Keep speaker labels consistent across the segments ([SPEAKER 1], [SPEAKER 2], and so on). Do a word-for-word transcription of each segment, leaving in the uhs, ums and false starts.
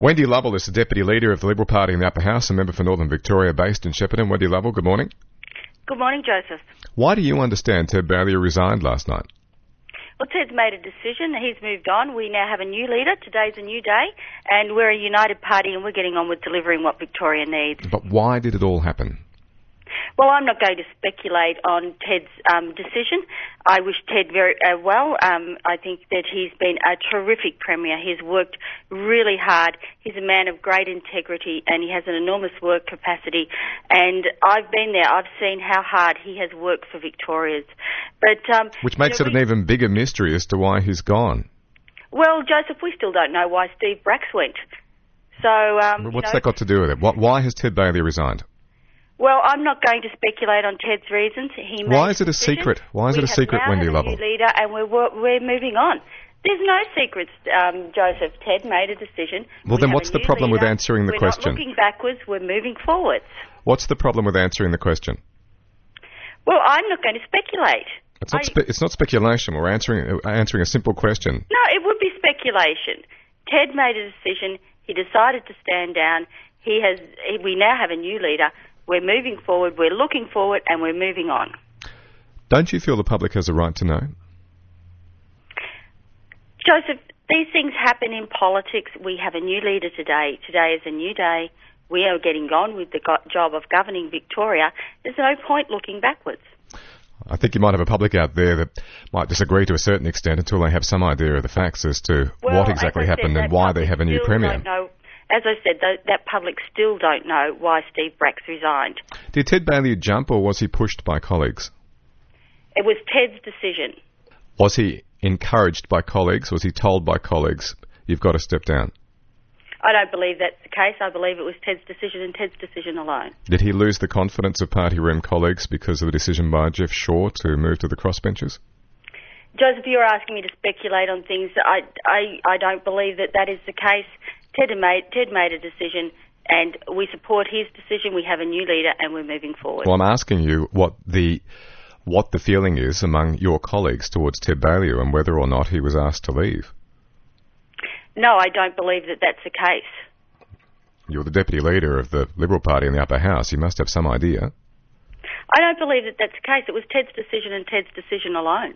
[SPEAKER 1] Wendy Lovell is the Deputy Leader of the Liberal Party in the Upper House, a member for Northern Victoria based in Shepparton. Wendy Lovell, good morning.
[SPEAKER 2] Good morning, Joseph.
[SPEAKER 1] Why do you understand Ted Baillieu resigned last night?
[SPEAKER 2] Well, Ted's made a decision. He's moved on. We now have a new leader. Today's a new day, and we're a united party, and we're getting on with delivering what Victoria needs.
[SPEAKER 1] But why did it all happen?
[SPEAKER 2] Well, I'm not going to speculate on Ted's um, decision. I wish Ted very uh, well. Um, I think that he's been a terrific Premier. He's worked really hard. He's a man of great integrity, and he has an enormous work capacity. And I've been there. I've seen how hard he has worked for Victorians. But um,
[SPEAKER 1] Which makes you know, it an even bigger mystery as to why he's gone.
[SPEAKER 2] Well, Joseph, we still don't know why Steve Bracks went. So um,
[SPEAKER 1] What's
[SPEAKER 2] you know,
[SPEAKER 1] that got to do with it? What, why has Ted Baillieu resigned?
[SPEAKER 2] Well, I'm not going to speculate on Ted's reasons. He
[SPEAKER 1] Why is it a secret? Why is it a secret, Wendy Lovell?
[SPEAKER 2] We have now a new leader, and we're we're moving on. There's no secrets, um, Joseph. Ted made a decision.
[SPEAKER 1] Well, then what's the problem with answering the question?
[SPEAKER 2] We're not looking backwards. We're moving forwards.
[SPEAKER 1] What's the problem with answering the question?
[SPEAKER 2] Well, I'm not going to speculate.
[SPEAKER 1] It's not. Spe- it's not speculation. We're answering uh, answering a simple question.
[SPEAKER 2] No, it would be speculation. Ted made a decision. He decided to stand down. He has. He, we now have a new leader. We're moving forward, we're looking forward, and we're moving on.
[SPEAKER 1] Don't you feel the public has a right to know?
[SPEAKER 2] Joseph, these things happen in politics. We have a new leader today. Today is a new day. We are getting on with the go- job of governing Victoria. There's no point looking backwards.
[SPEAKER 1] I think you might have a public out there that might disagree to a certain extent until they have some idea of the facts as to
[SPEAKER 2] well,
[SPEAKER 1] what exactly happened
[SPEAKER 2] said,
[SPEAKER 1] and why they have a new Premier.
[SPEAKER 2] Don't know. As I said, th- that public still don't know why Steve Bracks resigned.
[SPEAKER 1] Did Ted Baillieu jump or was he pushed by colleagues?
[SPEAKER 2] It was Ted's decision.
[SPEAKER 1] Was he encouraged by colleagues? Was he told by colleagues, you've got to step down?
[SPEAKER 2] I don't believe that's the case. I believe it was Ted's decision and Ted's decision alone.
[SPEAKER 1] Did he lose the confidence of party room colleagues because of the decision by Jeff Shaw to move to the crossbenches?
[SPEAKER 2] Joseph, you're asking me to speculate on things. I, I, I don't believe that that is the case. Ted made, Ted made a decision, and we support his decision. We have a new leader, and we're moving forward.
[SPEAKER 1] Well, I'm asking you what the what the feeling is among your colleagues towards Ted Baillieu and whether or not he was asked to leave.
[SPEAKER 2] No, I don't believe that that's the case.
[SPEAKER 1] You're the Deputy Leader of the Liberal Party in the Upper House. You must have some idea.
[SPEAKER 2] I don't believe that that's the case. It was Ted's decision and Ted's decision alone.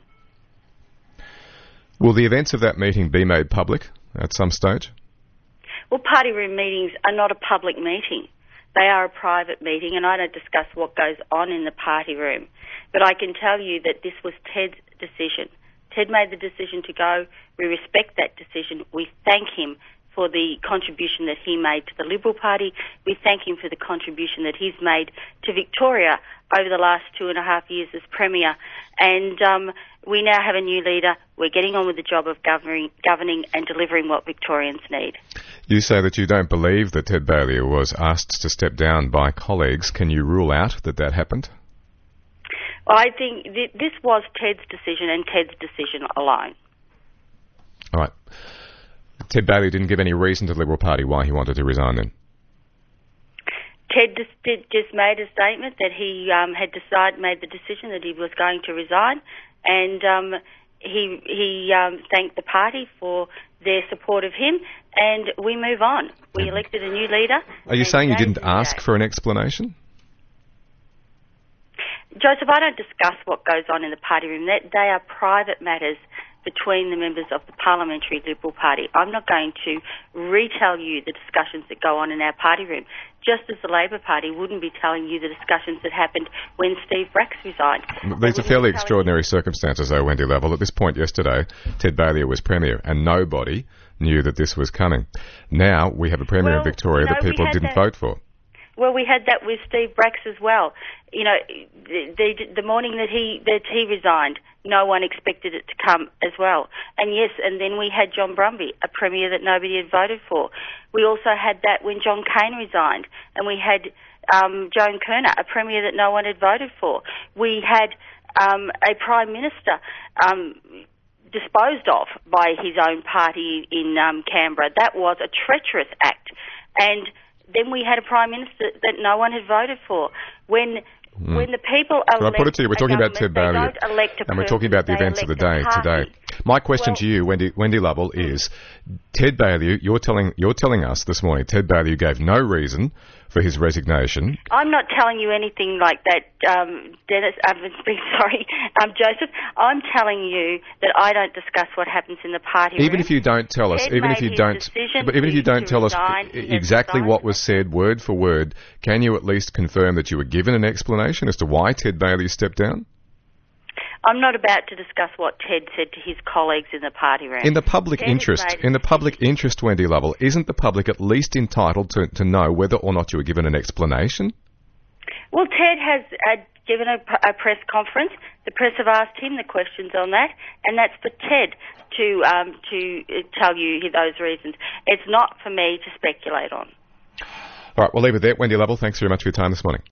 [SPEAKER 1] Will the events of that meeting be made public at some stage?
[SPEAKER 2] Well, party room meetings are not a public meeting. They are a private meeting, and I don't discuss what goes on in the party room. But I can tell you that this was Ted's decision. Ted made the decision to go. We respect that decision. We thank him for the contribution that he made to the Liberal Party. We thank him for the contribution that he's made to Victoria over the last two and a half years as Premier. And um, we now have a new leader. We're getting on with the job of governing, governing and delivering what Victorians need.
[SPEAKER 1] You say that you don't believe that Ted Baillieu was asked to step down by colleagues. Can you rule out that that happened?
[SPEAKER 2] Well, I think th- this was Ted's decision and Ted's decision alone.
[SPEAKER 1] All right. Ted Baillieu didn't give any reason to the Liberal Party why he wanted to resign then?
[SPEAKER 2] Ted just, did, just made a statement that he um, had decided, made the decision that he was going to resign, and um, he he um, thanked the party for their support of him, and we move on. We elected a new leader.
[SPEAKER 1] Are you saying you didn't ask for an explanation?
[SPEAKER 2] Joseph, I don't discuss what goes on in the party room. That, they are private matters between the members of the Parliamentary Liberal Party. I'm not going to retell you the discussions that go on in our party room, just as the Labor Party wouldn't be telling you the discussions that happened when Steve Bracks resigned.
[SPEAKER 1] These are fairly extraordinary circumstances, though, Wendy Lovell. At this point yesterday, Ted Baillieu was Premier, and nobody knew that this was coming. Now we have a Premier
[SPEAKER 2] well,
[SPEAKER 1] in Victoria
[SPEAKER 2] you know,
[SPEAKER 1] that people didn't
[SPEAKER 2] that.
[SPEAKER 1] vote for.
[SPEAKER 2] Well, we had that with Steve Bracks as well. You know, the, the, the morning that he that he resigned, no one expected it to come as well. And yes, and then we had John Brumby, a Premier that nobody had voted for. We also had that when John Cain resigned, and we had um, Joan Kerner, a Premier that no one had voted for. We had um, a Prime Minister um, disposed of by his own party in um, Canberra. That was a treacherous act. And then we had a Prime Minister that no one had voted for. When mm. when the people elect,
[SPEAKER 1] well, I put it to you, we're talking about Ted Baillieu,
[SPEAKER 2] and we're talking about the events of the day today.
[SPEAKER 1] My question
[SPEAKER 2] Well-
[SPEAKER 1] to you, Wendy, Wendy Lovell, is Ted Baillieu, you're telling, you're telling us this morning, Ted Baillieu gave no reason for his resignation.
[SPEAKER 2] I'm not telling you anything like that, um, Dennis. I'm sorry, um, Joseph. I'm telling you that I don't discuss what happens in the party
[SPEAKER 1] Even
[SPEAKER 2] room.
[SPEAKER 1] if you don't tell us,
[SPEAKER 2] Ted
[SPEAKER 1] even if
[SPEAKER 2] made
[SPEAKER 1] you
[SPEAKER 2] his
[SPEAKER 1] don't,
[SPEAKER 2] decision
[SPEAKER 1] but even if you
[SPEAKER 2] to-
[SPEAKER 1] don't
[SPEAKER 2] to
[SPEAKER 1] tell us
[SPEAKER 2] resign. He has
[SPEAKER 1] exactly
[SPEAKER 2] resigned.
[SPEAKER 1] what was said word for word, can you at least confirm that you were given an explanation as to why Ted Baillieu stepped down?
[SPEAKER 2] I'm not about to discuss what Ted said to his colleagues in the party room.
[SPEAKER 1] In the public
[SPEAKER 2] Ted has
[SPEAKER 1] interest,
[SPEAKER 2] made a
[SPEAKER 1] in the public
[SPEAKER 2] decision.
[SPEAKER 1] interest, Wendy Lovell, isn't the public at least entitled to, to know whether or not you were given an explanation?
[SPEAKER 2] Well, Ted has uh, given a, a press conference. The press have asked him the questions on that, and that's for Ted to um, to uh, tell you those reasons. It's not for me to speculate on.
[SPEAKER 1] All right, we'll leave it there. Wendy Lovell, thanks very much for your time this morning.